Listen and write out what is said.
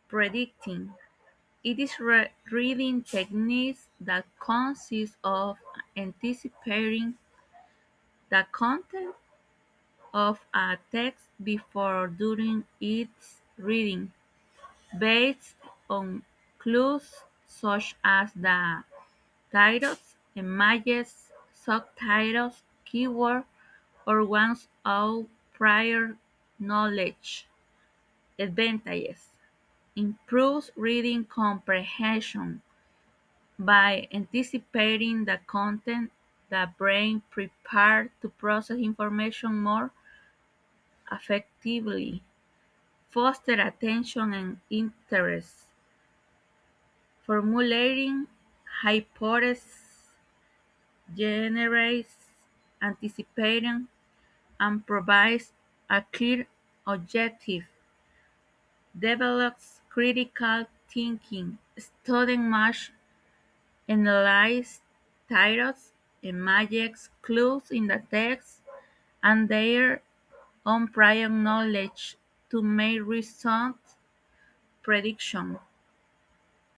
Predicting. It is reading techniques that consist of anticipating the content of a text before or during its reading, based on clues such as the titles, images, subtitles, keywords, or one's own prior knowledge. Advantages: improves reading comprehension. By anticipating the content, the brain prepared to process information more effectively, foster attention and interest, formulating hypotheses, generates, anticipating, and provides a clear objective, develops critical thinking, studying much analyze titles, images, clues in the text, and their own prior knowledge to make reasoned prediction.